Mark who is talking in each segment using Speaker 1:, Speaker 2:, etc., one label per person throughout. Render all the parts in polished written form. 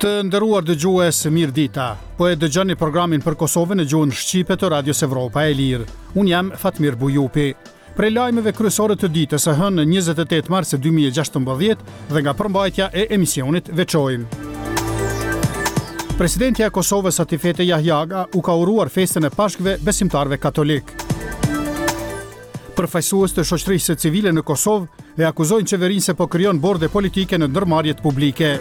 Speaker 1: Të nderuar dëgjues, mirë dita. Po e dëgjoni programin për Kosovën në gjuhën shqipe të Radios Evropa e Lirë. Unë jam Fatmir Bujupi. Prej lajmeve kryesore të ditës së hënë 28 mars 2016 dhe nga përmbajtja e emisionit veçojmë. Presidentja e Kosovës Atifete Jahjaga u ka uruar festën e Pashkëve besimtarëve katolik. Përfaqësues të shoqërisë civile në Kosovë e akuzojnë qeverinë se po krijon borde politike në ndërmarrjet publike.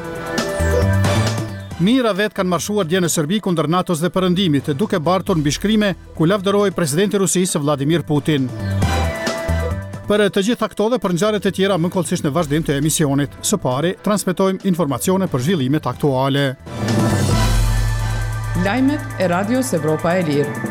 Speaker 1: Mira vetë kanë marshuar dje në Serbi kundër NATO-s dhe Perëndimit, duke bartur mbi shkrime ku lavdëroi presidenti i Rusisë Vladimir Putin. Për të gjitha këto dhe për ngjarjet e tjera më kollësisht në vazhdim të emisionit. Së pari, transmetojmë informacione për zhvillimet aktuale.
Speaker 2: Lajmet e Radios Evropa e Lirë.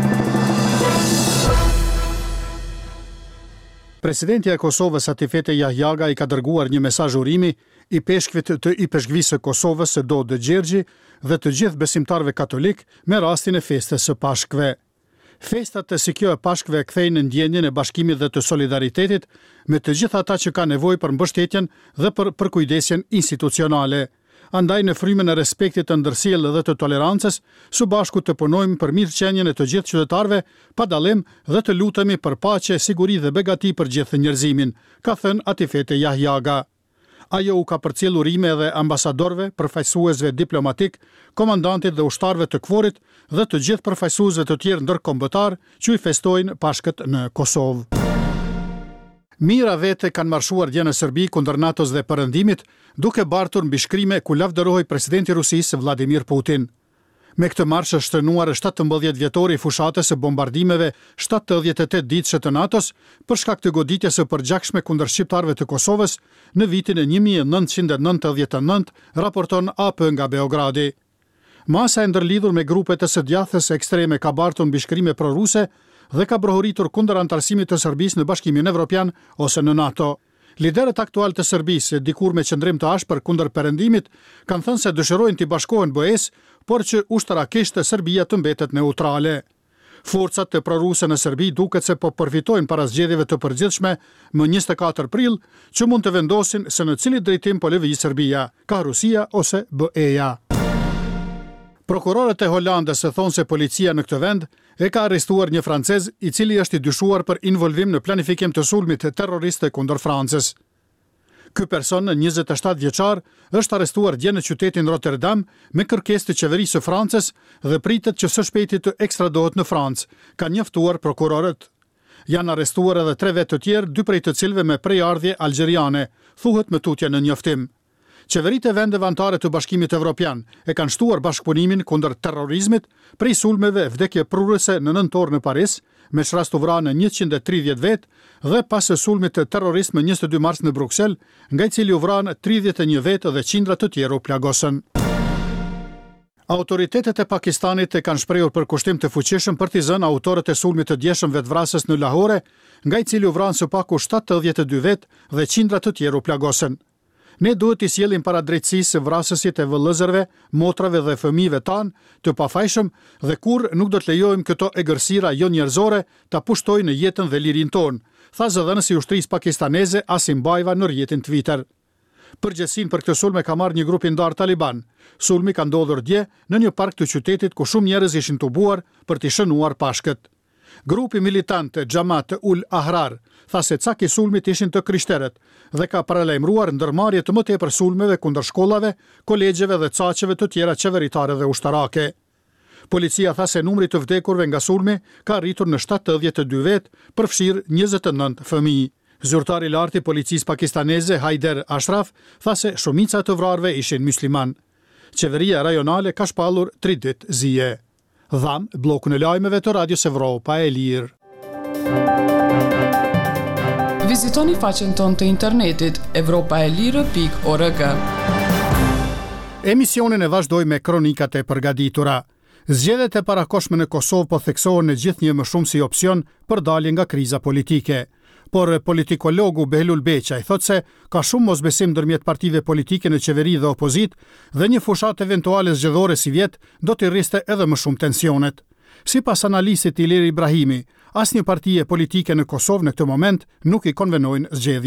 Speaker 1: Presidentja e Kosovës Atifete Jahjaga i ka dërguar një mesazh urimi i peshkvit të i peshkvisë së Kosovës së Dodë Gjergji dhe të gjithë besimtarëve katolik me rastin e festës së Pashkëve. Festat si kjo e Pashkëve kthejnë ndjenjën e bashkimit dhe të solidaritetit me të gjithë ata që kanë nevojë për mbështetjen dhe për përkujdesjen institucionale. Andaj në frymën e respektit të ndërsjellë dhe të tolerancës, së bashku të punojmë për mirëqenien e të gjithë qytetarëve, pa dallim dhe të lutemi për paqe, siguri dhe begati për gjithë njerëzimin, ka thënë Atifete Jahjaga. Ajo u ka përcjell urime edhe ambasadorëve, përfaqësuesve diplomatik, komandantit dhe ushtarëve të KFOR-it dhe të gjithë përfaqësuesve të tjerë ndërkombëtar që i festojnë Pashkët në Kosovë. Mira vete kanë marshuar dje në Serbi kundër NATO-s dhe Perëndimit, duke bartur mbi shkrime ku lavdërohej presidenti i Rusisë Vladimir Putin. Me këtë marsh është shënuar 17 vjetori i fushatës së bombardimeve 78 ditëshe të NATO-s për shkak të goditjes së përgjakshme kundër shqiptarëve të Kosovës në vitin e 1999, raporton AP nga Beogradi. Masa e ndërlidhur me grupet të së djathës ekstreme ka bartur mbi shkrime proruse dhe ka brohuritur kundër antarësimit të Serbisë në Bashkimin Evropian ose në NATO. Liderët aktual të Serbisë, dikur me qëndrim të ashpër kundër Perëndimit, kanë thënë se dëshirojnë të bashkohen BE-s, por që ushtarakisht Serbia të mbetet neutrale. Forcat të proruse në Serbi duket se po përfitojnë para zgjedhjeve të përgjithshme më 24 prill, që mund të vendosin se në cili drejtim po lëvizë Serbia, ka Rusia ose BE-ja. Prokurorët e Holandës thonë se policia në këtë vend e ka arrestuar një francez i cili është i dyshuar për involvim në planifikim të sulmit terroriste kundër Francës. Ky person, 27 vjeçar, është arrestuar dje në qytetin Rotterdam me kërkesë të qeverisë së Francës dhe pritet që së shpejti të ekstradohet në Francë, kanë njoftuar prokurorët. Janë arrestuar edhe 3 vetë të tjerë, 2 prej të cilëve me prejardhje algjeriane, thuhet më tutje në njoftim. Qeveritë e vendeve anëtare të Bashkimit Evropian e kanë shtuar bashkëpunimin kundër terrorizmit prej sulmeve vdekje prurëse në nëntor në Paris, me shrast u vranë 130 vetë dhe pas sulmit të terrorist më 22 mars në Bruksel, nga i cili u vranë 31 vetë dhe qindra të tjerë u plagosën. Autoritetet e Pakistanit e kanë shprehur përkushtim të fuqishëm për t'i zënë autorët e sulmit të djeshëm vetvrasës në Lahore, nga i cili u vranë së paku 72 vetë dhe qindra të tjerë u plagosën. Ne duhet t'i sjellim para drejtësisë vrasësit e vëllëzërve, motrave dhe fëmijëve tanë të pafajshëm dhe kur nuk do të lejojmë këto egërsira jo njerëzore ta pushtojnë në jetën dhe lirinë tonë, tha zëdhënësi i ushtrisë pakistaneze Asim Bajva në rrjetin Twitter. Përgjegjësinë për këtë sulm e ka marrë një grup i ndar Taliban. Sulmi ka ndodhur dje në një park të qytetit ku shumë njerëz ishin tubuar për t'i shënuar Pashkët. Grupi militant Xhamat ul Ahrar tha se cak i sulmit ishin të krishterët dhe ka paralajmëruar ndërmarrje të mëtepër sulmeve kundër shkollave, kolegjeve dhe caqeve të tjera qeveritare dhe ushtarake. Policia tha se numri të vdekurve nga sulmi ka arritur në 72 vetë, përfshirë 29 fëmijë. Zyrtari i lartë i policisë pakistaneze Haider Ashraf tha se shumica të vrarve ishin musliman. Qeveria rajonale ka shpallur 3 ditë zije. Dham blokun e lajmeve të Radios Evropa e Lirë.
Speaker 2: Vizitoni faqen tonë të internetit evropaelire.org.
Speaker 1: Emisionin e vazhdoj me kronikat e përgatitura. Zgjedhjet e parakohshme në Kosovë po theksohen në gjithnjë më shumë si opsion për dalje nga kriza politike. Por politikologu Behlul Beqaj thot se ka shumë mosbesim ndërmjet partive politike në qeveri dhe opozit dhe një fushat eventuale zgjedhore si vjet do të rriste edhe më shumë tensionet. Sipas analistit Ilir Ibrahimi, asnjë partie politike në Kosovë në këtë moment nuk i konvenojnë zgjedhjet.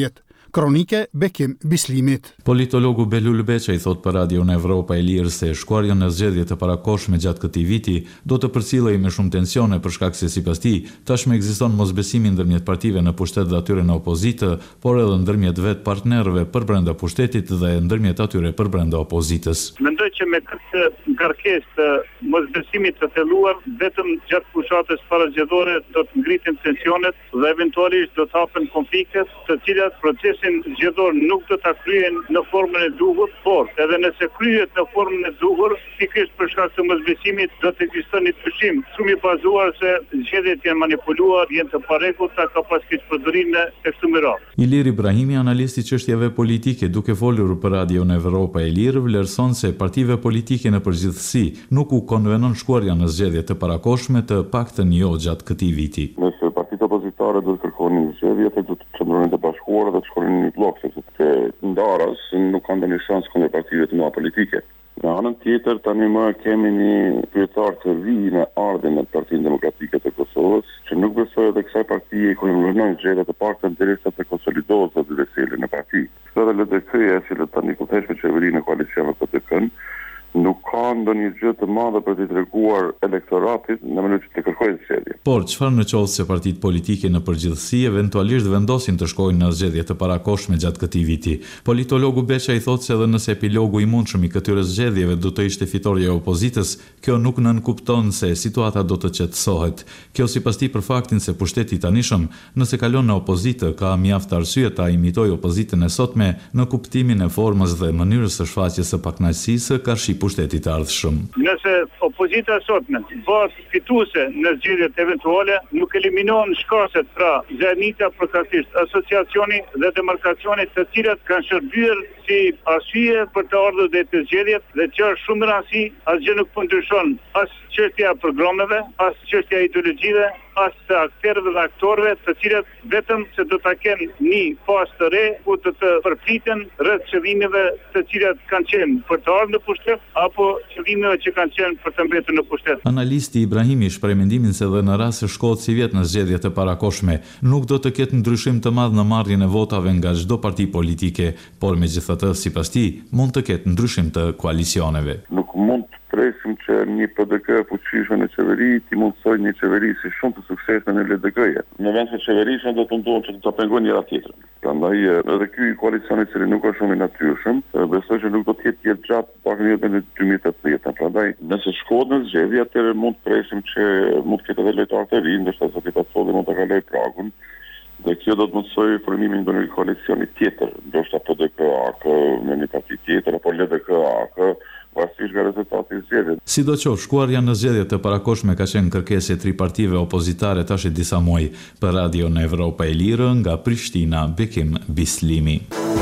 Speaker 1: Kronike Bekim Bislimit.
Speaker 3: Politologu Belul Beçaj thot për Radion Evropa e Lirë se shkuarja në zgjedhje të parakohshme gjatë këtij viti do të përcjellej me shumë tensione për shkak se sipas tij tashmë ekziston mosbesimi ndërmjet partive në pushtet dhe atyre në opozitë, por edhe ndërmjet vetë partnerëve për brenda pushtetit dhe ndërmjet atyre për brenda opozitës.
Speaker 4: Mendoj që me këtë ngarkesë të mosbesimit të thelluar vetëm gjatë fushatës parazgjedhore do të ngriten tensionet dhe eventualisht do të hapen konfliktet, të cilat procesin zgjedhor nuk do ta kryen në formën e duhur, por edhe nëse kryhet në formën e duhur, pikërisht për shkak të mosbesimit do të ekzistojë një dyshim shumë i bazuar se zgjedhjet janë manipuluar, janë të parregullta, ka pas përdorimin e kësaj mëro.
Speaker 3: Ilir Ibrahimi, analisti i çështjeve politike, duke folur për Radion Evropa e Lirë, vlerëson se partive politike në përgjithësi nuk u konvenon shkuarja në zgjedhje të parakohshme, të paktën jo gjatë këtij viti.
Speaker 5: Nëse partitë opozitare do të kërkonin zgjedhje, do të qëndronin të bashkuara dhe të shkonin në një blok, sepse të ndarës nuk kanë ndonjë shans kundër partive të mëdha politike. Në anën tjetër, tani më kemi një kryetar të ri në ardhen e Partinë Demokratike të Kosovës, që nuk besoj edhe kësaj partie ku vërnojnë zgjedhje të paktën derisa të konsolidohet zoti Veseli në parti. Edhe LDK-ja që tani ku theshë qeverinë në koalicion me PDK-n, nuk ka ndonjë gjë të madhe për t'i treguar elektoratit në mënyrë që të kërkojnë zgjedhje.
Speaker 3: Por çfarë në qoftë se partitë politike në përgjithësi eventualisht vendosin të shkojnë në zgjedhje të parakohshme gjatë këtij viti? Politologu Beçaj thotë se edhe nëse epilogu i mundshëm i këtyre zgjedhjeve do të ishte fitorja e opozitës, kjo nuk nënkupton se situata do të qetësohet. Kjo sipas tij për faktin se pushteti i tanishëm, nëse kalon në opozitë, ka mjaft arsye ta imitojë opozitën e sotme në kuptimin e formës dhe mënyrës së shfaqjes së pakënaqësisë karshi pushtetit ardhshëm.
Speaker 4: Nëse opozita sotme bëhet fituese në zgjedhjet eventuale, nuk eliminohen shkaset pra zënita përkatësisht asociacioni dhe demarkacioni të cilat kanë shërbyer si arsye për të ardhur deri te zgjedhjet dhe që është shumë rëndësi, asgjë nuk po ndryshon as çështja e programeve, as çështja e ideologjive, as të aktorëve dhe aktorëve, të cilët vetëm se do ta kenë një fazë të re ku të përpliten rreth qëllimeve të cilat kanë qenë për të ardhur në pushtet apo qëllimeve që kanë qenë për të mbetur në pushtet.
Speaker 3: Analisti Ibrahimi shpreh mendimin se edhe në rast se shkohet si vjet në zgjedhjet e parakohshme, nuk do të ketë ndryshim të madh në marrjen e votave nga çdo parti politike, por megjithatë sipas tij mund të ketë ndryshim të koalicioneve.
Speaker 5: Nuk mund të presim që një PDK fuqishme në qeveri ti mundsoj një qeveri si shumë të suksesshme në LDK-ja. Në vend se qeverisja do të mundohen që të pengojnë njëra tjetrën. Prandaj edhe ky koalicion i cili nuk është shumë i natyrshëm, besoj që nuk do të jetë gjatë pak në 2018. Prandaj nëse shkohet në zgjedhje, atëherë mund të presim që mund të ketë edhe lojtarë të rinj, ndoshta zoti Pacolli mund të kalojë pragun. Dhe kjo do të mundsojë formimin e një koalicioni tjetër, ndoshta PDK-AK me një parti tjetër apo LDK-AK, pavarësisht nga rezultati i zgjedhjeve.
Speaker 3: Sidoqoftë, shkuarja në zgjedhje të parakohshme ka qenë kërkesë e tri partive opozitare tash e disa muaj. Për Radion Evropa e Lirë nga Prishtina, Bekim Bislimi.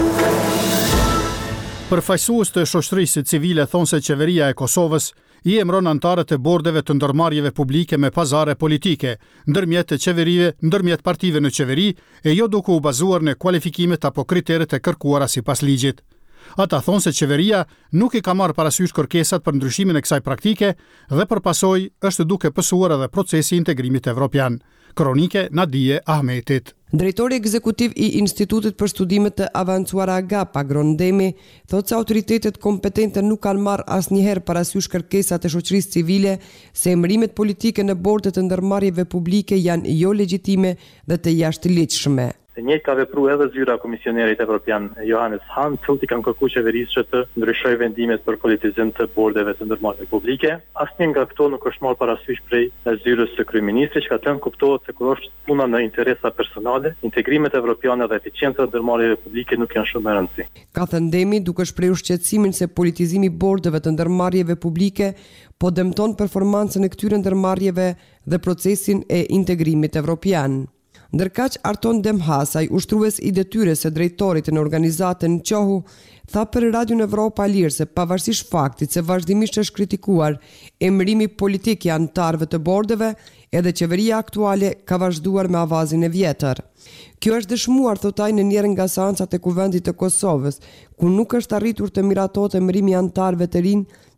Speaker 1: Përfaqësues të shoqërisë civile thonë se qeveria e Kosovës i emëron antarët e bordeve të ndërmarrjeve publike me pazare politike, ndërmjet të qeverive, ndërmjet partive në qeveri, e jo duke u bazuar në kualifikimet apo kriteret e kërkuara sipas ligjit. Ata thonë se qeveria nuk i ka marrë parasysh kërkesat për ndryshimin e kësaj praktike dhe për pasojë është duke pësuar edhe procesi i integrimit evropian. Kronike Nadije Ahmetit.
Speaker 6: Drejtori ekzekutiv i Institutit për Studimet të Avancuara Agap, Agron Demi, thotë se autoritetet kompetente nuk kanë marrë asnjëherë parasysh kërkesat e shoqërisë civile se emërimet politike në bordet të ndërmarrjeve publike janë jo legjitime dhe të jashtëligjshme.
Speaker 7: E njëjtë ka vepruar edhe zyra e Komisionerit Evropian Johannes Hahn, i kanë kërkuar qeverisë që të ndryshojë vendimet për politizim të bordeve të ndërmarrjeve publike. Asnjë nga këto nuk është marrë parasysh prej zyrës së kryeministrit, që ka thënë kuptohet se kur është puna në interesa personale, integrimet evropiane dhe eficiencë të ndërmarrjeve publike nuk janë shumë e rëndësishme.
Speaker 6: Ka thënë Demi, duke shprehur shqetësimin se politizimi i bordeve të ndërmarrjeve publike po dëmton performancën e këtyre ndërmarrjeve dhe procesin e integrimit evropian. Ndërkaq Arton Demhasaj, ushtrues i detyrës së drejtorit në organizatën Qohu, tha për Radion Evropa e Lirë se pavarësisht faktit se vazhdimisht është kritikuar emërimi politik i antarëve të bordeve, edhe qeveria aktuale ka vazhduar me avazin e vjetër. Kjo është dëshmuar, thotaj, në njërin nga seancat e Kuvendit të Kosovës, ku nuk është arritur të miratohet emërimi i antarëve të rinj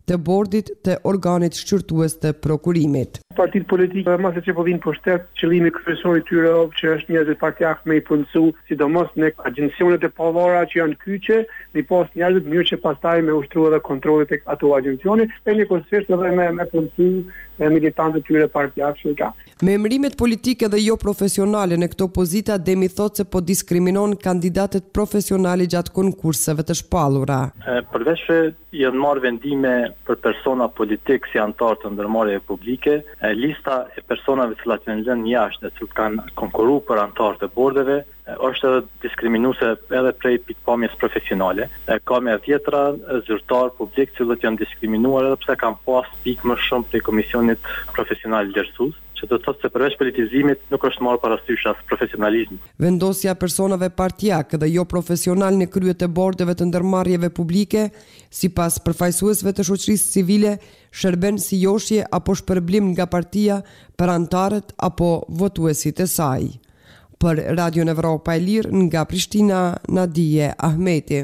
Speaker 6: të bordit të organit shqyrtues të prokurimit.
Speaker 8: Partitë politike mase që po vinë pushtet, qëllimi kryesor i tyre që është njerëzit partijak me i punësu, sidomos në agjencionet e pavarura që janë kyçe, në pas njerëzit mirë që pastaj me ushtru edhe kontrollit tek ato agjencione, e një konsisht edhe me punësu militantët tyre partijak që ka.
Speaker 6: Me emërimet politike dhe jo profesionale në këto pozita, Demi thot se po diskriminon kandidatët profesionale gjatë konkurseve të shpallura.
Speaker 7: Përveç se janë marrë vendime për persona politik si antar të ndërmarrjeve publike, lista e personave të cilat janë lënë jashtë, të cilët kanë konkurruar për antar të bordeve, është edhe diskriminuese edhe prej pikpamjes profesionale. Ka me tjetra zyrtar publik të cilët janë diskriminuar edhe pse kanë pas pikë më shumë prej komisionit profesional vlerësues, që do të thotë se përveç politizimit nuk është marrë parasysh as profesionalizmi.
Speaker 6: Vendosja personave partijak dhe jo profesional në krye të bordeve të ndërmarrjeve publike, sipas përfaqësuesve të shoqërisë civile, shërben si joshje apo shpërblim nga partia për antarët apo votuesit e saj. Për Radion Evropa e Lirë nga Prishtina, Nadije Ahmeti.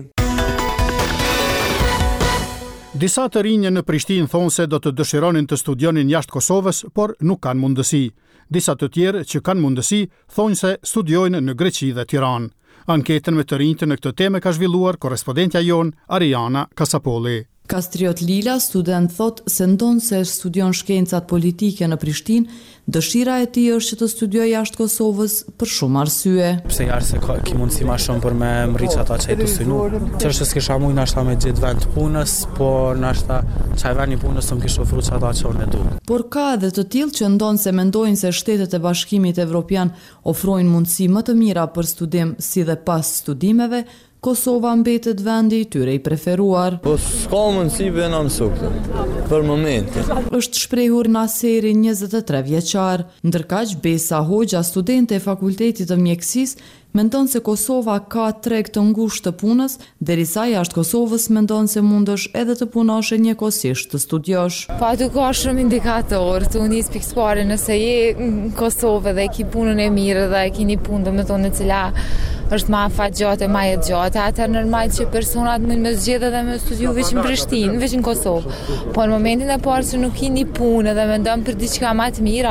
Speaker 1: Disa të rinje në Prishtinë thonë se do të dëshironin të studionin jashtë Kosovës, por nuk kanë mundësi. Disa të tjerë që kanë mundësi thonë se studiojnë në Greqi dhe Tiranë. Anketën me të rinjtë në këtë temë ka zhvilluar korrespondentja jon Ariana Kasapolli.
Speaker 9: Kastriot Lila, student, thot se ndonë se studion shkencat politike në Prishtinë, dëshira e tij është që të studiojë jashtë Kosovës për shumë arsye.
Speaker 10: Pse jashtë se ki mundësi ma shumë për me mriç ata që e të synu. Çështë se s'kisha mujt nashta me gjithë vend punës, po nashta çaj vend një punës të më kishte ofruar ata që unë e du.
Speaker 9: Por ka edhe të tillë që ndonë se mendojnë se Shtetet e Bashkimit Evropian ofrojnë mundësi më të mira për studim si dhe pas studimeve, Kosova mbetet vendi i tyre i preferuar.
Speaker 11: Po s'ka mundësi bëna mësu këtë, për momentin.
Speaker 9: Është shprehur Naseri, 23 vjeçar. Ndërkaq Besa Hoxha, studente e Fakultetit të Mjekësisë, mendon se Kosova ka treg të ngushtë të punës, derisa jashtë Kosovës mendon se mundesh edhe të punosh njëkohësisht të studiosh.
Speaker 12: Po aty ka shumë indikator, tu nis pikë pare nëse je në Kosovë dhe e ki punën e mirë dhe e ki një punë domethënë e cila është ma afatgjatë e ma e gjatë, atëherë normal që personat mund me zgjedhë dhe me studiu veç në Prishtinë, veç në Kosovë. Po në momentin e parë që nuk ki një punë dhe mendon për diçka më të mirë,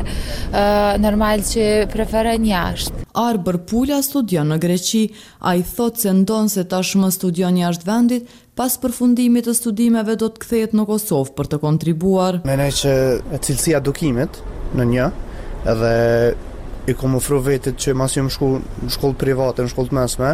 Speaker 12: atëherë normal që preferojnë jashtë.
Speaker 9: Arbër Pula studion në Greqi, ai thotë se ndonë se tashmë studion jashtë vendit, pas përfundimit të studimeve do të kthehet në Kosovë për të kontribuar.
Speaker 13: Menoj që cilësia edukimit në një, edhe i kom ofru vetit që mas jam shku në shkollë private, në shkollë të mesme,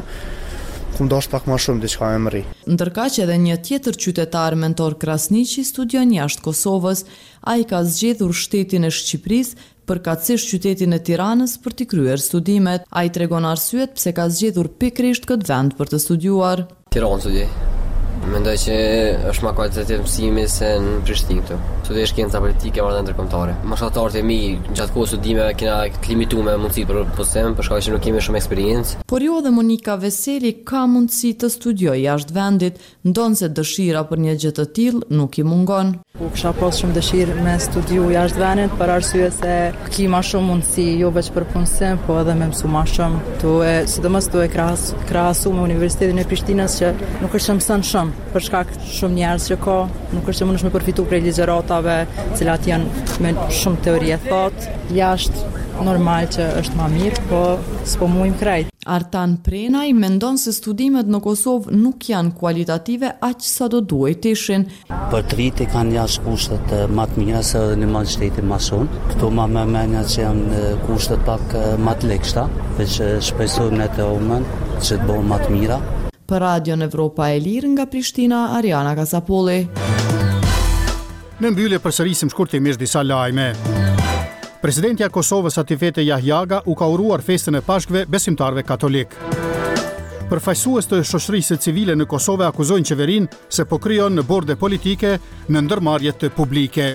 Speaker 13: kom dash pak ma shumë diçka me mëri.
Speaker 9: Ndërkaq edhe një tjetër qytetar, Mentor Krasniqi, studion jashtë Kosovës. Ai ka zgjedhur shtetin e Shqipërisë, përkatësisht qytetin e Tiranës për t'i kryer studimet. Ai tregon arsyet pse ka zgjedhur pikërisht këtë vend për të studiuar.
Speaker 14: Tiranë studioj. Mendoj që është më kualitativ mësimi se në Prishtinë këtu. Studioj shkenca politike marrë ndërkombëtare. Bashkëtarët e mi gjatë kohës studimeve kena të limituar me mundësitë për postim, për shkak që nuk kemi shumë eksperiencë.
Speaker 9: Por jo dhe Monika Veseli ka mundësi të studiojë jashtë vendit, ndonë se dëshira për një gjë të tillë nuk i mungon.
Speaker 15: Kisha pas shumë dëshirë me studiu jashtë vendit për arsye se ki ma shumë mundësi jo veç për punësim, po edhe me mësu ma shumë. Sidomos tu e krahasu me Universitetin e Prishtinës që nuk është mëson shumë, për shkak shumë njerëz që ka, nuk është që mundesh me përfitu prej ligjëratave, cilat janë me shumë teori e thotë, jashtë normal që është ma mirë, po s'po mujmë krejt.
Speaker 9: Artan Prenaj mendon se studimet në Kosovë nuk janë kualitative aq sa do duhet të ishin.
Speaker 16: Për të rritë kanë jashtë kushtet më të mira se në malë shtetin më shumë. Këto ma me menja që janë kushtet pak më të lekshta, veç shpresojmë në të umën që të bëjmë më të mira.
Speaker 9: Për Radion Evropa e Lirë nga Prishtina, Ariana Kasapolli.
Speaker 1: Në mbyllje përsërisim shkurtimisht disa lajme. Presidentja e Kosovës Atifete Jahjaga u ka uruar festën e Pashkëve besimtarëve katolik. Përfaqësues të shoqërisë civile në Kosovë akuzojnë qeverinë se po krijon borde politike në ndërmarrjet publike.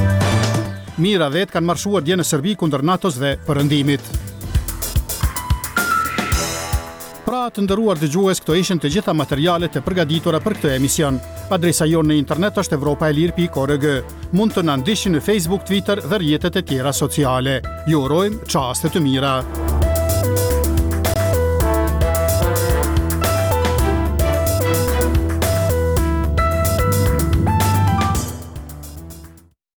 Speaker 1: Mira vetë kanë marshuar dje në Serbi kundër NATO-s dhe Perëndimit. Pra të nderuar dëgjues, këto ishin të gjitha materialet e përgatitura për këtë emision. Adresa jonë në internet është evropaelir.org. Mund të na ndiqni në Facebook, Twitter dhe rrjetet e tjera sociale. Ju urojmë çaste të mira.